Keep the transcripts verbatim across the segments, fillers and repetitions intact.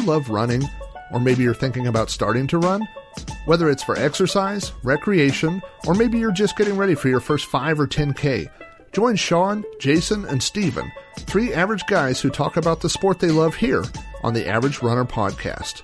love running, or maybe you're thinking about starting to run? Whether it's for exercise, recreation, or maybe you're just getting ready for your first five or ten K, join Sean, Jason, and Steven, three average guys who talk about the sport they love here on the Average Runner Podcast.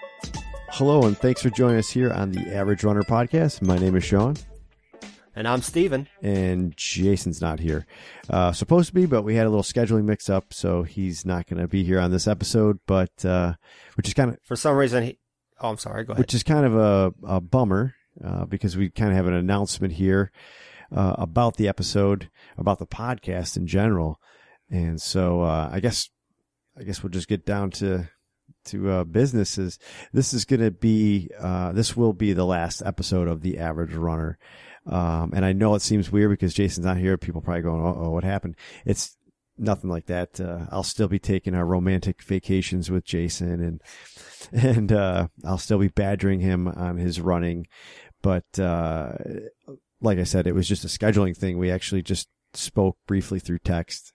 Hello, and thanks for joining us here on the Average Runner Podcast. My name is Sean. And I'm Steven. And Jason's not here. Uh, supposed to be, but we had a little scheduling mix up, so he's not going to be here on this episode, but, uh, which is kind of... For some reason, he... Oh, I'm sorry, go ahead. Which is kind of a, a bummer, uh, because we kind of have an announcement here, uh, about the episode, about the podcast in general. And so, uh, I guess, I guess we'll just get down to, to, uh, businesses. This is going to be, uh, this will be the last episode of The Average Runner. Um, and I know it seems weird because Jason's not here. People probably going, oh, what happened? It's nothing like that. Uh, I'll still be taking our romantic vacations with Jason, and, and, uh, I'll still be badgering him on his running. But, uh, like I said, it was just a scheduling thing. We actually just spoke briefly through text.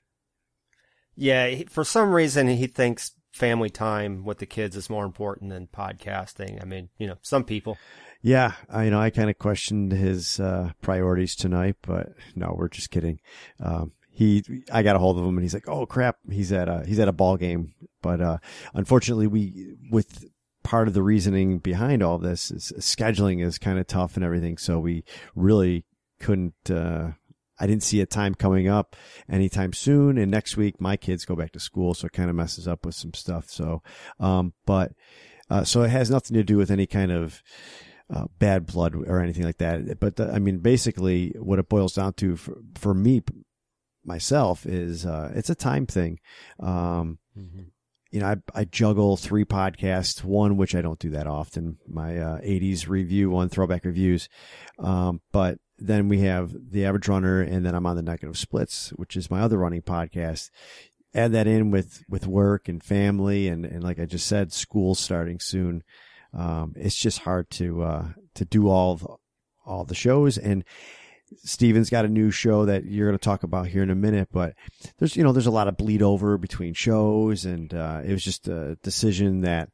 Yeah. He, for some reason, he thinks family time with the kids is more important than podcasting. I mean, you know, some people. Yeah, I, you know, I kind of questioned his uh, priorities tonight, but no, we're just kidding. Um, he, I got a hold of him, and he's like, "Oh crap, he's at a he's at a ball game." But uh, unfortunately, we with part of the reasoning behind all this is scheduling is kind of tough and everything, so we really couldn't. Uh, I didn't see a time coming up anytime soon, and next week my kids go back to school, so it kind of messes up with some stuff. So, um, but uh, so it has nothing to do with any kind of Uh, bad blood or anything like that. But the, I mean, basically what it boils down to for, for me, myself is, uh, it's a time thing. Um, mm-hmm. You know, I, I juggle three podcasts, one, which I don't do that often, my, uh, eighties review, one throwback reviews. Um, but then we have The Average Runner, and then I'm on the Negative Splits, which is my other running podcast. Add that in with, with work and family. And, and like I just said, school starting soon. Um, it's just hard to, uh, to do all of, all the shows. And Steven's got a new show that you're going to talk about here in a minute, but there's, you know, there's a lot of bleed over between shows, and, uh, it was just a decision that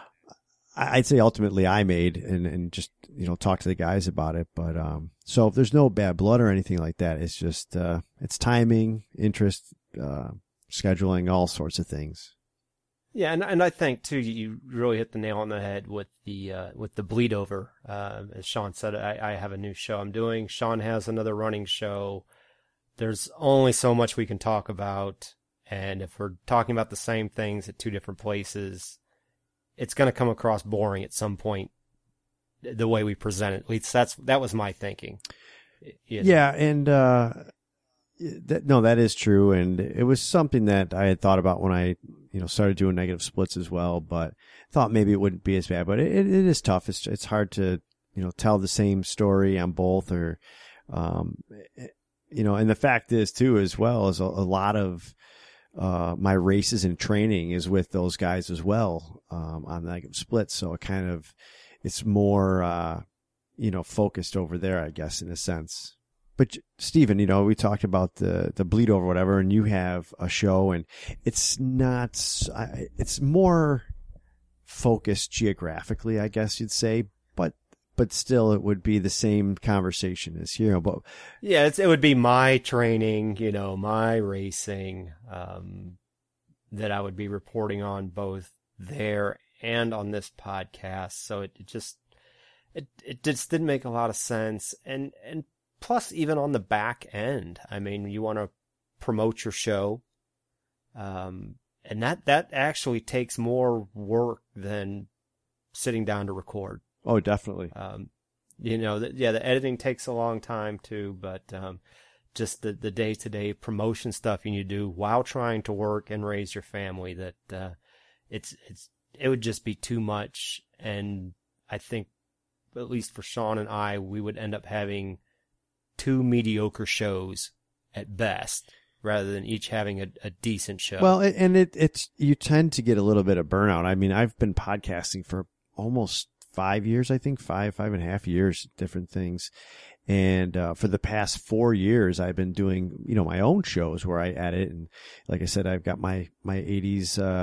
I'd say ultimately I made, and, and just, you know, talk to the guys about it. But, um, so if there's no bad blood or anything like that, it's just, uh, it's timing, interest, uh, scheduling, all sorts of things. Yeah, and and I think too, you really hit the nail on the head with the uh, with the bleed over. Uh, as Sean said, I, I have a new show I'm doing. Sean has another running show. There's only so much we can talk about, and if we're talking about the same things at two different places, it's going to come across boring at some point. The way we present it, at least that's that was my thinking. You know? Yeah, and. Uh... That, no, that is true, and it was something that I had thought about when I, you know, started doing Negative Splits as well. But thought maybe it wouldn't be as bad. But it, it is tough. It's it's hard to, you know, tell the same story on both, or, um, you know. And the fact is too, as well, is a, a lot of uh my races and training is with those guys as well, um, on Negative Splits. So it kind of, it's more, uh, you know, focused over there, I guess, in a sense. But Steven, you know, we talked about the, the bleed over, whatever, and you have a show, and it's not, it's more focused geographically, I guess you'd say, but, but still it would be the same conversation as here. But yeah, it's, it would be my training, you know, my racing, um, that I would be reporting on both there and on this podcast. So it, it just, it, it just didn't make a lot of sense. And, and, plus, even on the back end, I mean, you want to promote your show, um, and that, that actually takes more work than sitting down to record. Oh, definitely. Um, you know, the, yeah, the editing takes a long time too, but um, just the, the day-to-day promotion stuff you need to do while trying to work and raise your family, that uh, it's it's it would just be too much. And I think, at least for Sean and I, we would end up having two mediocre shows at best, rather than each having a, a decent show. Well, and it, it's, you tend to get a little bit of burnout. I mean, I've been podcasting for almost five years, I think, five, five and a half years, different things. And, uh, for the past four years, I've been doing, you know, my own shows where I edit. And like I said, I've got my, my eighties, uh,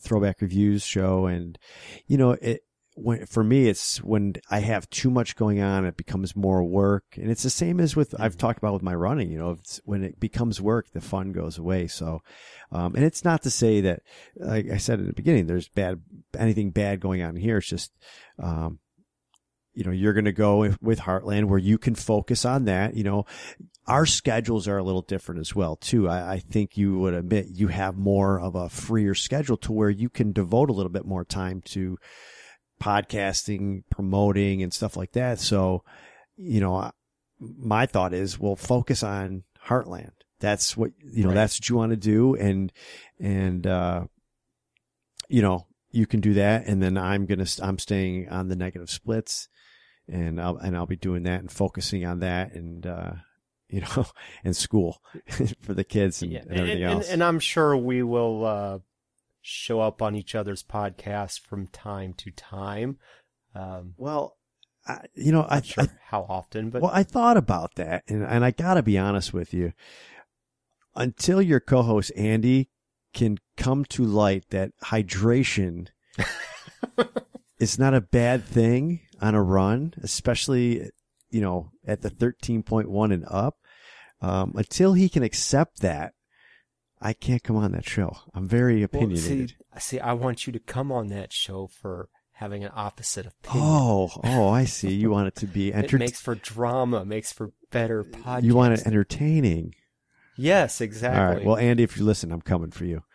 Throwback Reviews show. And, you know, it, when, for me, it's when I have too much going on, it becomes more work. And it's the same as with, mm-hmm. I've talked about with my running, you know, it's, when it becomes work, the fun goes away. So, um, and it's not to say that, like I said in the beginning, there's bad, anything bad going on here. It's just, um, you know, you're going to go with, with Heartland where you can focus on that. You know, our schedules are a little different as well, too. I, I think you would admit you have more of a freer schedule to where you can devote a little bit more time to podcasting, promoting, and stuff like that. So, you know, my thought is, well, focus on Heartland. That's what, you know, right. That's what you want to do. And, and, uh, you know, you can do that. And then I'm going to, I'm staying on the negative splits, and I'll, and I'll be doing that and focusing on that, and, uh, you know, and school for the kids and, yeah. and everything and, else. And, and I'm sure we will, uh, show up on each other's podcasts from time to time. Um, well, I, you know, I, sure I, how often, but well, I thought about that, and, and I gotta be honest with you. Until your co-host Andy can come to light that hydration is not a bad thing on a run, especially, you know, at the thirteen point one and up. Um, until he can accept that, I can't come on that show. I'm very opinionated. Well, see, see, I want you to come on that show for having an opposite opinion. Oh, oh, I see. You want it to be entertaining. It makes for drama, makes for better podcasting. You want it entertaining. Yes, exactly. All right. Well, Andy, if you listen, I'm coming for you.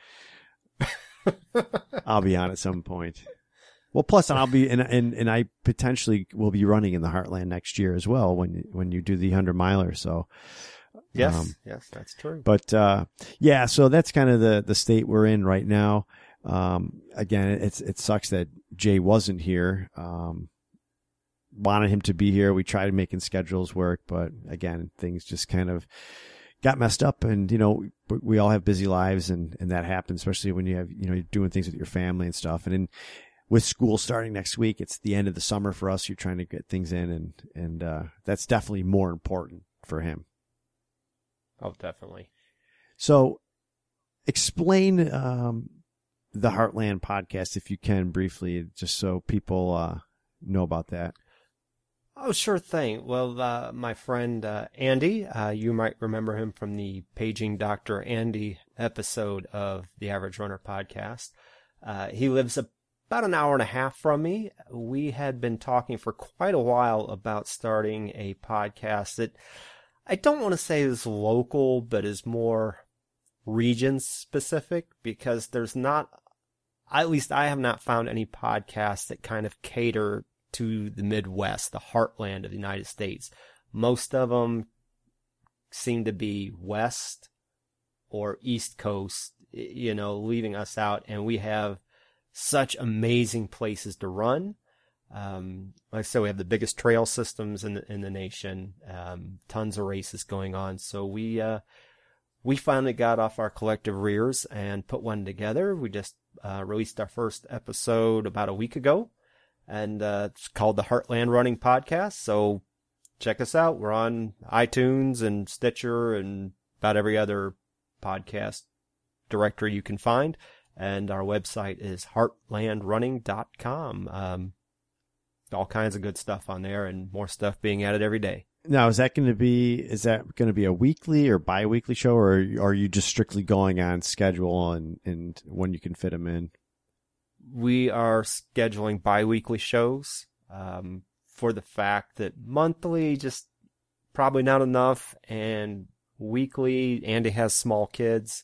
I'll be on at some point. Well, plus I'll be, and, and, and I potentially will be running in the Heartland next year as well when, when you do the hundred miler. So, yes, um, yes, that's true. But, uh, yeah, so that's kind of the, the state we're in right now. Um, again, it's, it sucks that Jay wasn't here. Um, wanted him to be here. We tried making schedules work, but again, things just kind of got messed up, and, you know, we all have busy lives, and, and that happens, especially when you have, you know, you're doing things with your family and stuff. And then with school starting next week, it's the end of the summer for us. You're trying to get things in, and, and, uh, that's definitely more important for him. Oh, definitely. So explain, um, the Heartland podcast, if you can, briefly, just so people, uh, know about that. Oh, sure thing. Well, uh, my friend uh, Andy, uh, you might remember him from the Paging Doctor Andy episode of the Average Runner podcast. Uh, he lives about an hour and a half from me. We had been talking for quite a while about starting a podcast that I don't want to say is local, but is more region specific, because there's not, at least I have not found any podcasts that kind of cater to the Midwest, the heartland of the United States. Most of them seem to be West or East Coast, you know, leaving us out. And we have such amazing places to run. Um, like I said, we have the biggest trail systems in the, in the nation, um, tons of races going on. So we, uh, we finally got off our collective rears and put one together. We just, uh, released our first episode about a week ago. And uh, it's called the Heartland Running Podcast. So check us out. We're on iTunes and Stitcher and about every other podcast directory you can find. And our website is heartland running dot com. Um, all kinds of good stuff on there, and more stuff being added every day. Now, is that going to be, is that going to be a weekly or bi-weekly show, or are you just strictly going on schedule and, and when you can fit them in? We are scheduling bi-weekly shows, um, for the fact that monthly just probably not enough, and weekly, Andy has small kids.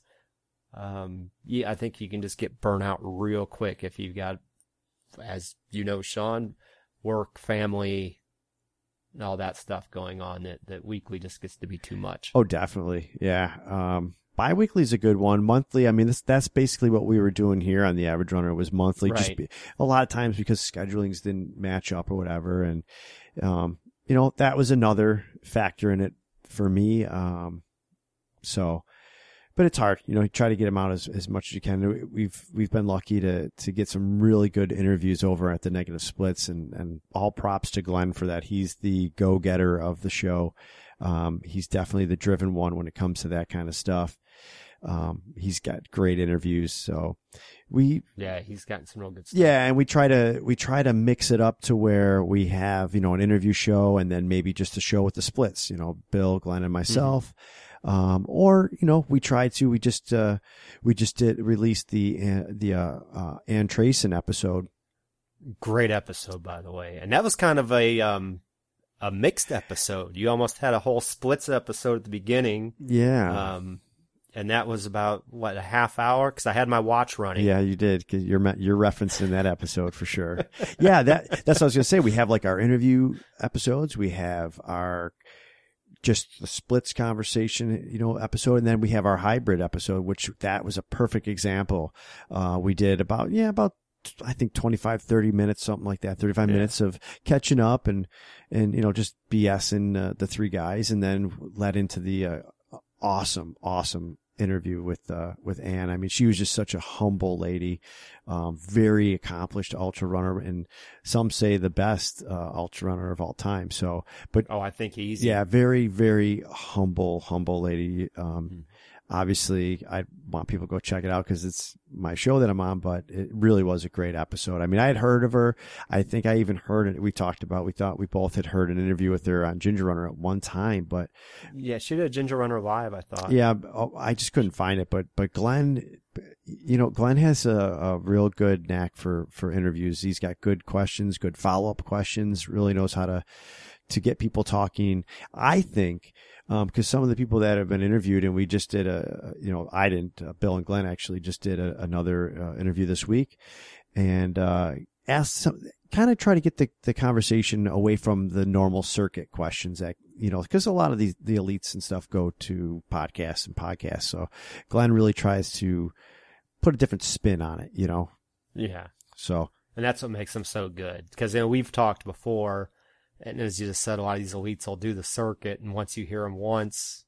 Um, yeah, I think you can just get burnt out real quick if you've got, as you know, Sean, work, family, and all that stuff going on, that, that weekly just gets to be too much. Oh, definitely. Yeah. Um, bi-weekly is a good one. Monthly, I mean, this, that's basically what we were doing here on the Average Runner, was monthly. Right. Just be, a lot of times because schedulings didn't match up or whatever. And, um, you know, that was another factor in it for me. Um, so, but it's hard, you know, you try to get them out as, as much as you can. We've, we've been lucky to, to get some really good interviews over at the Negative Splits, and, and all props to Glenn for that. He's the go-getter of the show. Um, he's definitely the driven one when it comes to that kind of stuff. Um, he's got great interviews. So we, yeah, he's gotten some real good stuff. yeah. And we try to, we try to mix it up to where we have, you know, an interview show and then maybe just a show with the splits, you know, Bill, Glenn, and myself. Mm-hmm. Um, or, you know, we try to, we just, uh, we just did release the, uh, the, uh, uh, Ann Trayson episode. Great episode, by the way. And that was kind of a, um, a mixed episode. You almost had a whole splits episode at the beginning. Yeah. Um, and that was about, what, a half hour? Because I had my watch running. Yeah, you did. Cause you're you're referencing that episode for sure. Yeah, that that's what I was gonna say. We have like our interview episodes. We have our just the splits conversation, you know, episode, and then we have our hybrid episode, which that was a perfect example. Uh, we did about yeah about. I think twenty-five, thirty minutes, something like that, thirty-five yeah. minutes of catching up and, and, you know, just BSing uh, the three guys, and then led into the uh, awesome, awesome interview with, uh, with Ann. I mean, she was just such a humble lady, um, very accomplished ultra runner, and some say the best, uh, ultra runner of all time. So, but. Oh, I think easy. Yeah, very, very humble, humble lady. Um, mm-hmm. Obviously, I want people to go check it out because it's my show that I'm on, but it really was a great episode. I mean, I had heard of her. I think I even heard it. We talked about, we thought we both had heard an interview with her on Ginger Runner at one time, but. Yeah, she did a Ginger Runner live, I thought. Yeah, I just couldn't find it, but, but Glenn, you know, Glenn has a, a real good knack for, for interviews. He's got good questions, good follow-up questions, really knows how to, to get people talking. I think, um, because some of the people that have been interviewed, and we just did a, you know, I didn't, uh, Bill and Glenn actually just did a, another uh, interview this week, and uh, asked some, kind of try to get the, the conversation away from the normal circuit questions that, you know, because a lot of these, the elites and stuff go to podcasts and podcasts. So Glenn really tries to put a different spin on it, you know? Yeah. So. And that's what makes them so good. Because, you know, we've talked before. And as you just said, a lot of these elites will do the circuit, and once you hear them once,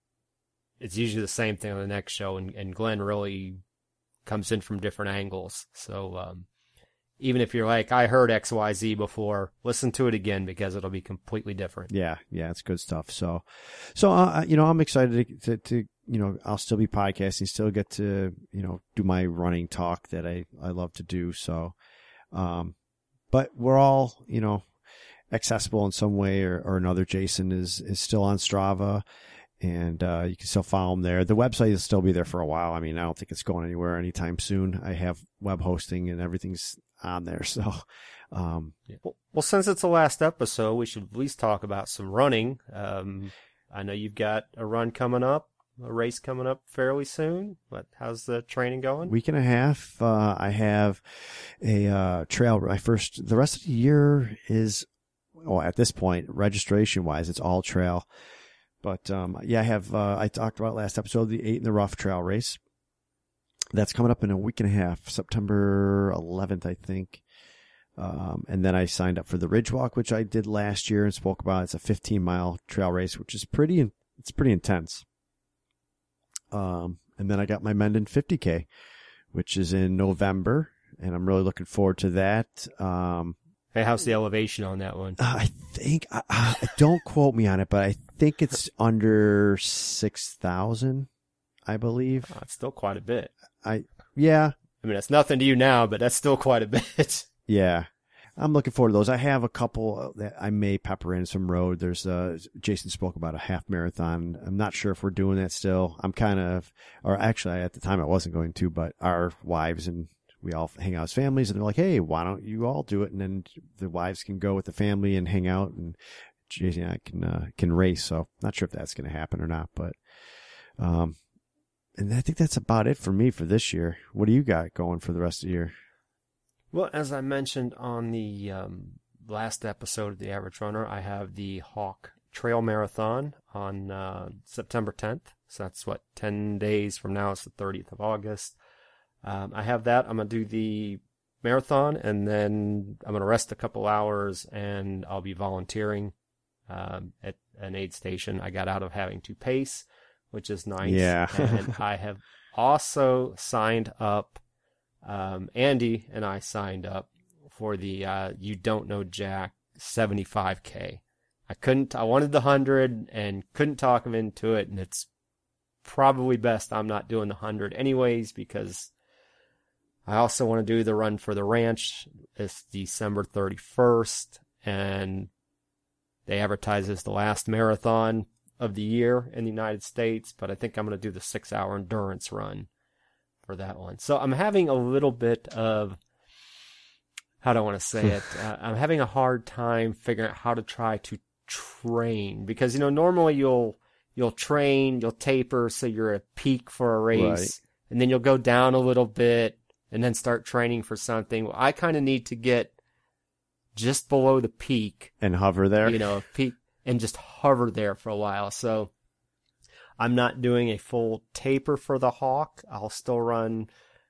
it's usually the same thing on the next show, and, and Glenn really comes in from different angles. So um, even if you're like, I heard X Y Z before, listen to it again because it'll be completely different. Yeah, yeah, it's good stuff. So, so uh, you know, I'm excited to, to, to, you know, I'll still be podcasting, still get to, you know, do my running talk that I, I love to do. So, um, but we're all, you know, accessible in some way or, or another. Jason is, is still on Strava, and uh, you can still follow him there. The website will still be there for a while. I mean, I don't think it's going anywhere anytime soon. I have web hosting and everything's on there. So, um, yeah. well, well, since it's the last episode, we should at least talk about some running. Um, I know you've got a run coming up, a race coming up fairly soon. But how's the training going? Week and a half. Uh, I have a uh, trail. My first, the rest of the year is, well, at this point, registration wise, it's all trail. But, um, yeah, I have, uh, I talked about last episode, the eight in the rough trail race. That's coming up in a week and a half, September eleventh, I think. Um, and then I signed up for the Ridge Walk, which I did last year and spoke about. It's a fifteen mile trail race, which is pretty, it's pretty intense. Um, and then I got my Mendon fifty K, which is in November, and I'm really looking forward to that. Um, Hey, how's the elevation on that one? Uh, I think, uh, uh, don't quote me on it, but I think it's under six thousand, I believe. Oh, it's still quite a bit. I, yeah. I mean, that's nothing to you now, but that's still quite a bit. Yeah. I'm looking forward to those. I have a couple that I may pepper in some road. There's, uh, Jason spoke about a half marathon. I'm not sure if we're doing that still. I'm kind of, or actually at the time I wasn't going to, but our wives and we all hang out as families, and they're like, hey, why don't you all do it? And then the wives can go with the family and hang out, and Jason and I can, uh, can race. So not sure if that's going to happen or not, but, um, and I think that's about it for me for this year. What do you got going for the rest of the year? Well, as I mentioned on the, um, last episode of The Average Runner, I have the Hawk Trail Marathon on, uh, September tenth. So that's what, ten days from now. It's the thirtieth of August. Um, I have that. I'm going to do the marathon, and then I'm going to rest a couple hours, and I'll be volunteering um, at an aid station. I got out of having to pace, which is nice. Yeah. And I have also signed up, um, Andy and I signed up for the uh, You Don't Know Jack seventy-five K. I couldn't, I wanted the one hundred and couldn't talk him into it, and it's probably best I'm not doing the one hundred anyways, because I also want to do the Run for the Ranch. It's December thirty-first, and they advertise as the last marathon of the year in the United States, but I think I'm going to do the six-hour endurance run for that one. So I'm having a little bit of, how do I want to say it? Uh, I'm having a hard time figuring out how to try to train, because, you know, normally you'll you'll train, you'll taper, so you're at peak for a race, Right. and then you'll go down a little bit and then start training for something. Well, I kind of need to get just below the peak, And hover there. you know, peak, and just hover there for a while. So I'm not doing a full taper for the Hawk. I'll still run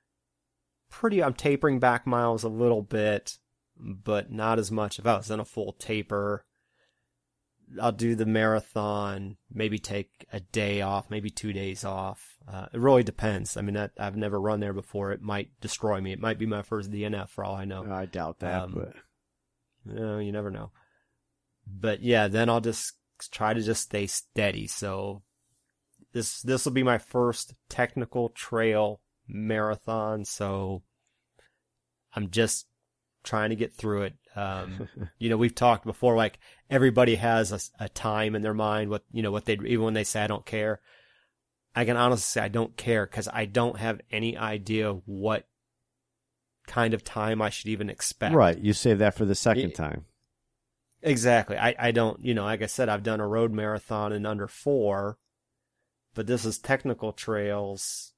pretty, I'm tapering back miles a little bit, but not as much. If I was in a full taper, I'll do the marathon, maybe take a day off, maybe two days off. Uh, it really depends. I mean, I, I've never run there before. It might destroy me. It might be my first D N F for all I know. I doubt that, Um, but You know, you never know. But yeah, then I'll just try to just stay steady. So this this will be my first technical trail marathon. So I'm just trying to get through it. Um, you know, we've talked before, like everybody has a, a time in their mind, what, you know, what they, even when they say, I don't care. I can honestly say I don't care, because I don't have any idea what kind of time I should even expect. right. You save that for the second It- time. Exactly. I, I don't, you know, like I said, I've done a road marathon in under four, but this is technical trails,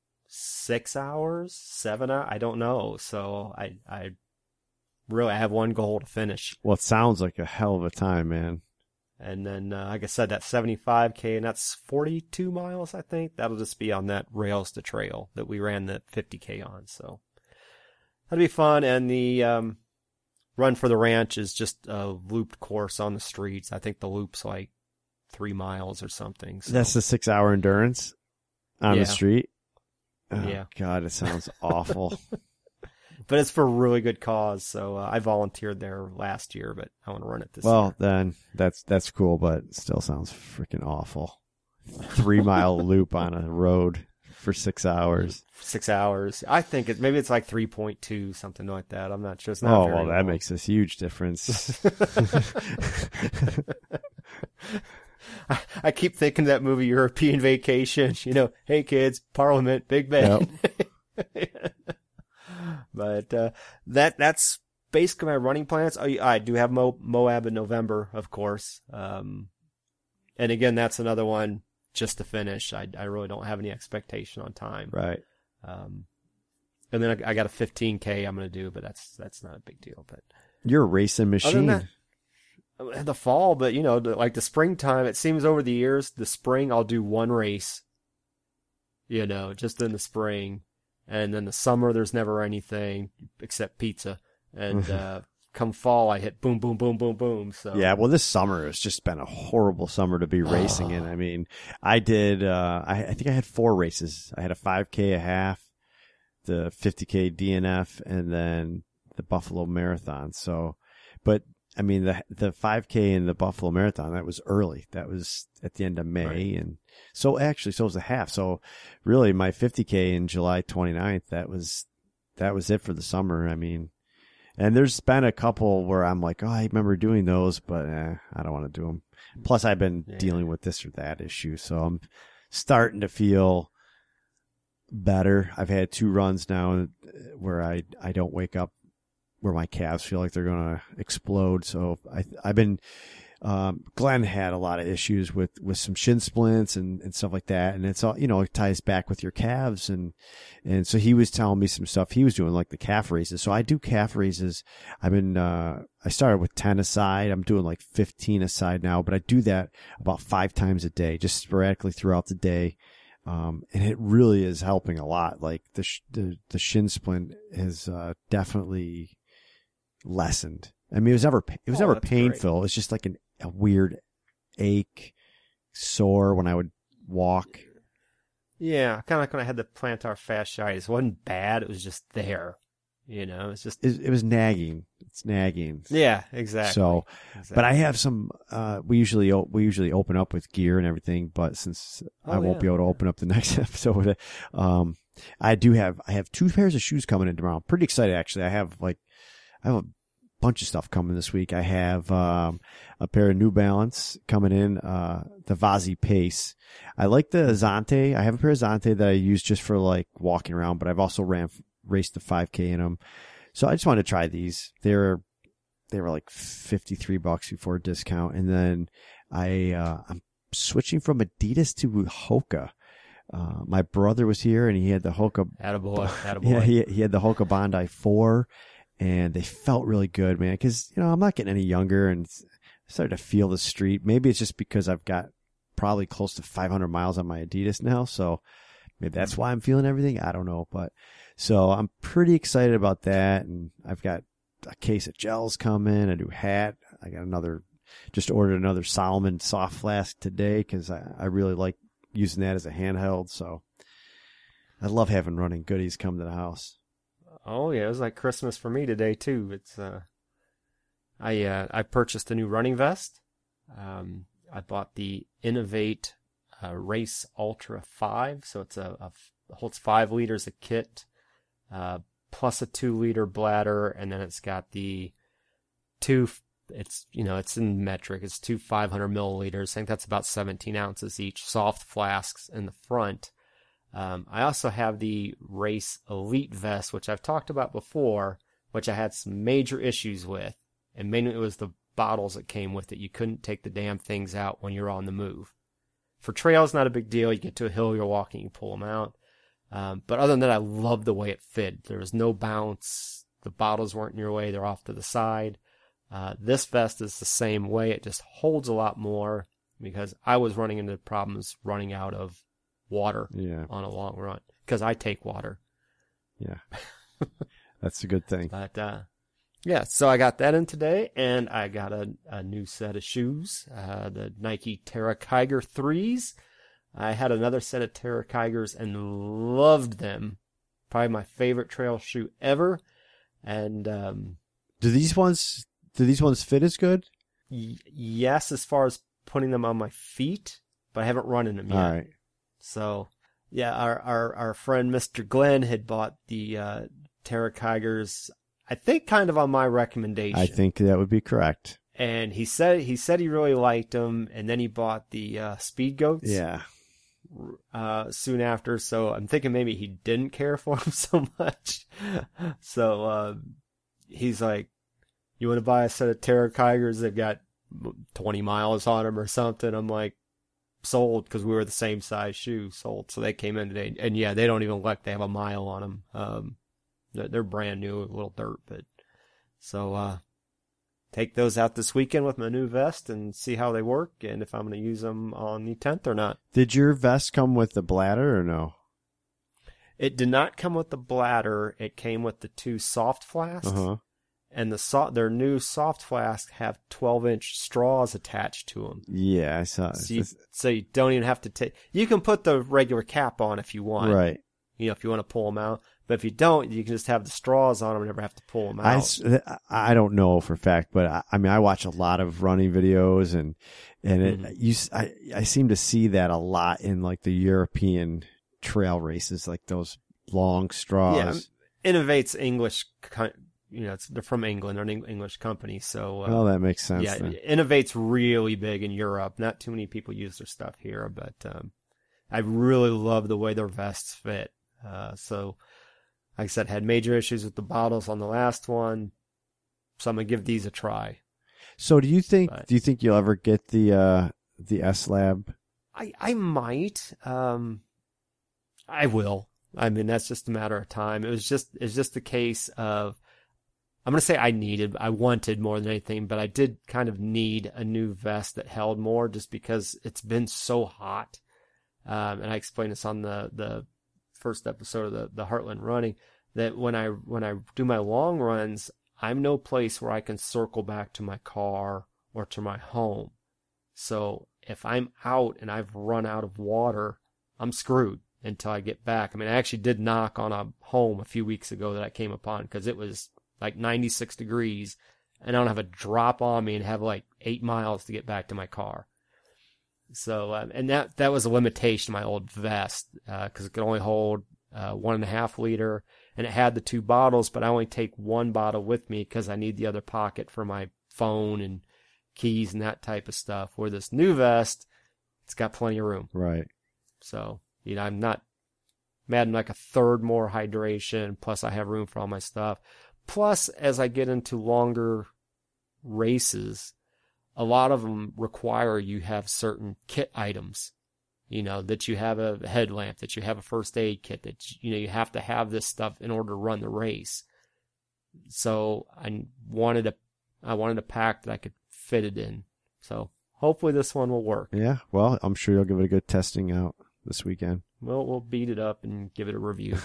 six hours, seven hours, I don't know. So I, I really I have one goal to finish. Well, it sounds like a hell of a time, man. And then, uh, like I said, that's seventy-five K, and that's forty-two miles, I think. That'll just be on that Rails to Trail that we ran the fifty K on. So that'll be fun. And the, um, Run for the Ranch is just a looped course on the streets. I think the loop's like three miles or something. So. That's the six hour endurance on Yeah. the street. Oh, Yeah. God, it sounds awful. But it's for a really good cause. So uh, I volunteered there last year, but I want to run it this Well, year. then that's that's cool, but it still sounds freaking awful. Three mile loop on a road for six hours. Six hours. I think it maybe it's like three point two, something like that. I'm not sure. It's not Oh, very well, that long. makes a huge difference. I, I keep thinking that movie European Vacation. You know, hey kids, Parliament, Big Ben. But uh, that that's basically my running plans. Oh, I do have Mo- Moab in November, of course. Um, and again, that's another one just to finish. I I really don't have any expectation on time. Right. Um, and then I, I got a fifteen K I'm going to do, but that's that's not a big deal. But You're a racing other than machine. that, the fall, but you know, the, like the springtime, it seems over the years, the spring I'll do one race, you know, just in the spring. And then the summer, there's never anything except pizza. And uh, come fall, I hit boom, boom, boom, boom, boom. So Yeah, well, this summer has just been a horrible summer to be racing in. I mean, I did, uh, I, I think I had four races. I had a five K, a half, the fifty K D N F, and then the Buffalo Marathon. So, but I mean, the the five K and the Buffalo Marathon, that was early. That was at the end of May. Right. And so actually, so was the half. So really my fifty K in July twenty-ninth, that was, that was it for the summer. I mean, and there's been a couple where I'm like, oh, I remember doing those, but eh, I don't want to do them. Plus I've been Yeah. dealing with this or that issue. So I'm starting to feel better. I've had two runs now where I, I don't wake up where my calves feel like they're going to explode. So I, I've been, um, Glenn had a lot of issues with, with some shin splints and, and stuff like that. And it's all, you know, it ties back with your calves. And, and so he was telling me some stuff he was doing, like the calf raises. So I do calf raises. I've been, uh, I started with ten a side. I'm doing like fifteen a side now, but I do that about five times a day, just sporadically throughout the day. Um, and it really is helping a lot. Like the, sh- the, the shin splint has, uh, definitely lessened. I mean, it was never, pa- it was Oh, never that's painful. It was just like an, a weird ache, sore when I would walk. Yeah, kind of like when I had the plantar fasciitis. It wasn't bad. It was just there. You know, it's just It, it was nagging it's nagging. Yeah, exactly. So, exactly. but I have some. Uh, we usually o- we usually open up with gear and everything, but since Oh, I won't yeah. be able to open up the next episode, um, I do have I have two pairs of shoes coming in tomorrow. I'm pretty excited actually. I have like I have a bunch of stuff coming this week. I have um, a pair of New Balance coming in, uh, the Vazi Pace. I like the Zante. I have a pair of Zante that I use just for like walking around, but I've also ran raced the five K in them. So I just wanted to try these. They're they were like fifty-three bucks before discount, and then I uh, I'm switching from Adidas to Hoka. Uh, my brother was here and he had the Hoka. Attaboy, attaboy. Yeah, he he had the Hoka Bondi four. And they felt really good, man, because, you know, I'm not getting any younger and I started to feel the street. Maybe it's just because I've got probably close to five hundred miles on my Adidas now. So maybe that's why I'm feeling everything. I don't know. But so I'm pretty excited about that. And I've got a case of gels coming, a new hat. I got another, just ordered another Solomon soft flask today because I, I really like using that as a handheld. So I love having running goodies come to the house. Oh yeah, it was like Christmas for me today too. It's uh, I uh, I purchased a new running vest. Um, I bought the Innovate uh, Race Ultra five, so it's a, a it holds five liters of kit, uh, plus a two liter bladder, and then it's got the two. It's you know it's in metric. It's two five hundred milliliters. I think that's about seventeen ounces each. Soft flasks in the front. Um, I also have the Race Elite vest, which I've talked about before, which I had some major issues with. And mainly it was the bottles that came with it. You couldn't take the damn things out when you're on the move. For trails, not a big deal. You get to a hill, you're walking, you pull them out. Um, but other than that, I loved the way it fit. There was no bounce. The bottles weren't in your way. They're off to the side. Uh, this vest is the same way. It just holds a lot more because I was running into problems running out of water Yeah. on a long run because I take water. Yeah. That's a good thing. But uh, yeah, so I got that in today, and I got a, a new set of shoes, uh, the Nike Terra Kiger threes. I had another set of Terra Kigers and loved them. Probably my favorite trail shoe ever. And um, Do these ones do these ones fit as good? y- yes, as far as putting them on my feet, but I haven't run in them yet. All right. So, yeah, our, our, our friend Mister Glenn had bought the uh, Terra Kigers, I think kind of on my recommendation. I think that would be correct. And he said he said he really liked them, and then he bought the uh, Speed Goats Yeah. uh, soon after. So I'm thinking maybe he didn't care for them so much. So uh, he's like, you want to buy a set of Terra Kigers that got twenty miles on them or something? I'm like, sold, because we were the same size shoe. Sold. So they came in today, and yeah, they don't even look. They have a mile on them. Um, they're, they're brand new, a little dirt, but so uh, take those out this weekend with my new vest and see how they work, and if I'm going to use them on the tenth or not. Did your vest come with the bladder or no? It did not come with the bladder. It came with the two soft flasks. Uh-huh. And the so- their new soft flasks have twelve inch straws attached to them. Yeah, I saw it. So you, so you don't even have to take... You can put the regular cap on if you want. Right. You know, if you want to pull them out. But if you don't, you can just have the straws on them and never have to pull them I, out. s- I don't know for a fact, but I, I mean, I watch a lot of running videos and, and it, Mhm. you, s- I, I seem to see that a lot in like the European trail races, like those long straws. Yeah, Innovate's English... co- You know, it's, they're from England. They're an Eng- English company. So, uh, Well, that makes sense. yeah, then. Innovate's really big in Europe. Not too many people use their stuff here, but um, I really love the way their vests fit. Uh, so, like I said, had major issues with the bottles on the last one, so I'm gonna give these a try. So, do you think? But- do you think you'll ever get the uh, the S Lab? I I might. Um, I will. I mean, that's just a matter of time. It was just it's just the case of. I'm going to say I needed, I wanted more than anything, but I did kind of need a new vest that held more just because it's been so hot. Um, and I explained this on the, the first episode of the, the Heartland Running, that when I, when I do my long runs, I'm no place where I can circle back to my car or to my home. So if I'm out and I've run out of water, I'm screwed until I get back. I mean, I actually did knock on a home a few weeks ago that I came upon because it was like ninety-six degrees, and I don't have a drop on me and have like eight miles to get back to my car. So, um, and that, that was a limitation of my old vest, uh, cause it could only hold, uh, one and a half liter, and it had the two bottles, but I only take one bottle with me cause I need the other pocket for my phone and keys and that type of stuff. Where this new vest, it's got plenty of room. Right. So, you know, I'm not mad like a third more hydration, plus I have room for all my stuff. Plus, as I get into longer races, a lot of them require you have certain kit items, you know, that you have a headlamp, that you have a first aid kit, that, you know, you have to have this stuff in order to run the race. So I wanted a, I wanted a pack that I could fit it in. So hopefully this one will work. Yeah. Well, I'm sure you'll give it a good testing out this weekend. Well, we'll beat it up and give it a review.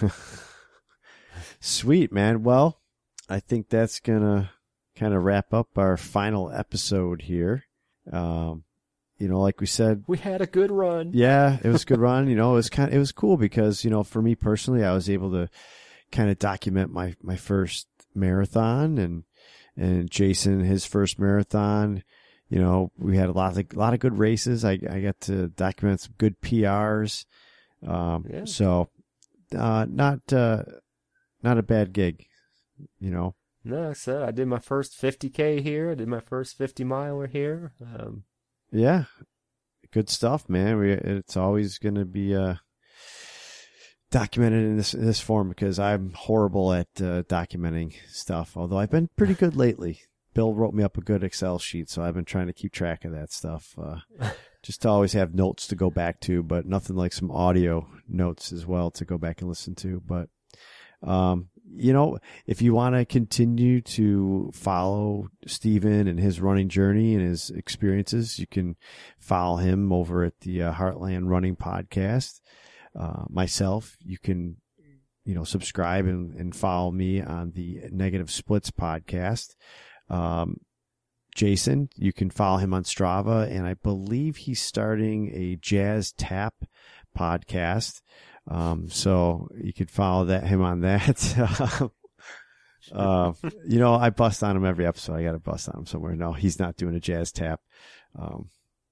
Sweet, man. Well, I think that's going to kind of wrap up our final episode here. Um, you know, like we said, we had a good run. Yeah, it was a good run. You know, it was kind of, it was cool because, you know, for me personally, I was able to kind of document my, my first marathon, and, and Jason, his first marathon. You know, we had a lot of, a lot of good races. I, I got to document some good P Rs. Um, yeah. so, uh, not, uh, not a bad gig, you know. No, I said I did my first fifty K here. I did my first fifty miler here. Um, yeah, good stuff, man. We, it's always going to be uh, documented in this in this form because I'm horrible at uh, documenting stuff. Although I've been pretty good lately. Bill wrote me up a good Excel sheet, so I've been trying to keep track of that stuff. Uh, just to always have notes to go back to, but nothing like some audio notes as well to go back and listen to. But um. You know, if you want to continue to follow Steven and his running journey and his experiences, you can follow him over at the uh, Heartland Running Podcast. Uh, myself, you can, you know, subscribe and, and follow me on the Negative Splits Podcast. Um, Jason, you can follow him on Strava, and I believe he's starting a Jazz Tap podcast. Um, so you could follow that, him on that. uh, you know, I bust on him every episode. I got to bust on him somewhere. No, he's not doing a jazz tap. Um,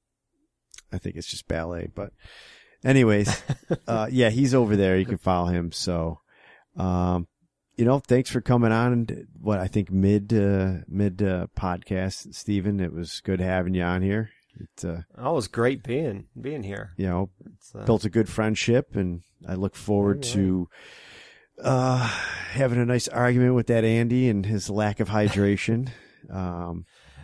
I think it's just ballet, but anyways, uh, yeah, he's over there. You can follow him. So, um, you know, thanks for coming on. What I think mid, uh, mid, uh, podcast, Steven. It was good having you on here. It, uh, oh, it was great being being here. You know, uh, built a good friendship, and I look forward right. to uh, having a nice argument with that Andy and his lack of hydration, um,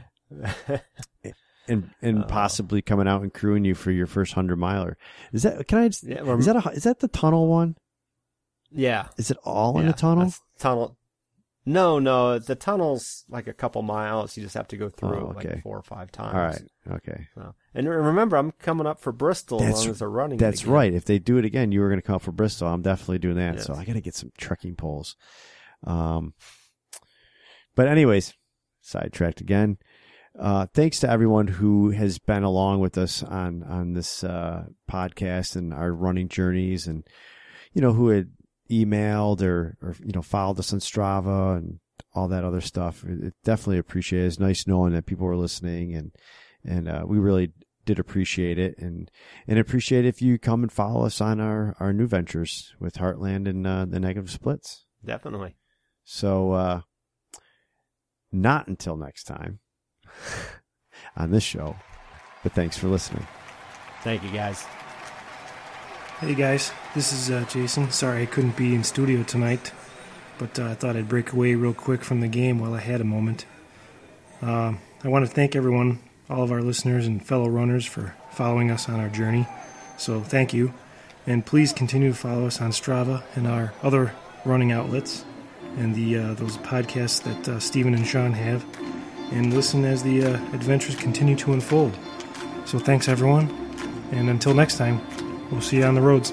and and uh, possibly coming out and crewing you for your first hundred miler. Is that? Can I? Yeah, well, is that a, is that the tunnel one? Yeah. Is it all yeah, in the tunnel? Tunnel. No, no, the tunnel's like a couple miles. You just have to go through oh, it okay. like four or five times. All right, okay. So, and remember, I'm coming up for Bristol that's, as long as they're running. That's again. right. If they do it again, you were going to come up for Bristol. I'm definitely doing that. Yes. So I got to get some trekking poles. Um, but anyways, sidetracked again. Uh, thanks to everyone who has been along with us on on this uh, podcast and our running journeys, and you know who had emailed or, or, you know, followed us on Strava and all that other stuff. It, it definitely appreciate it. It's nice knowing that people were listening, and, and, uh, we really did appreciate it, and, and appreciate if you come and follow us on our, our new ventures with Heartland and, uh, the Negative Splits. Definitely. So, uh, not until next time on this show, but thanks for listening. Thank you, guys. Hey guys, this is uh, Jason. Sorry I couldn't be in studio tonight, but uh, I thought I'd break away real quick from the game while I had a moment. Uh, I want to thank everyone, all of our listeners and fellow runners, for following us on our journey. So thank you, and please continue to follow us on Strava and our other running outlets, and the uh, those podcasts that uh, Steven and Sean have, and listen as the uh, adventures continue to unfold. So thanks everyone, and until next time, we'll see you on the roads.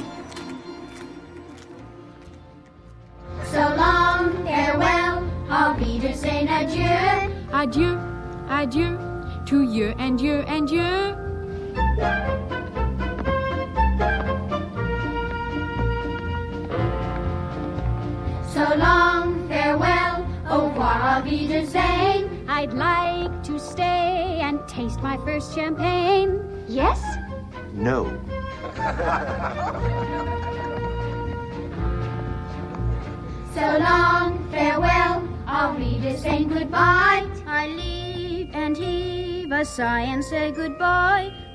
So long, farewell, I'll be just saying adieu. Adieu, adieu, to you and you and you. So long, farewell, oh Auf Wiedersehen. I'd like to stay and taste my first champagne. Yes? No. So long, farewell, auf Wiedersehen, goodbye. I leave and heave a sigh and say goodbye.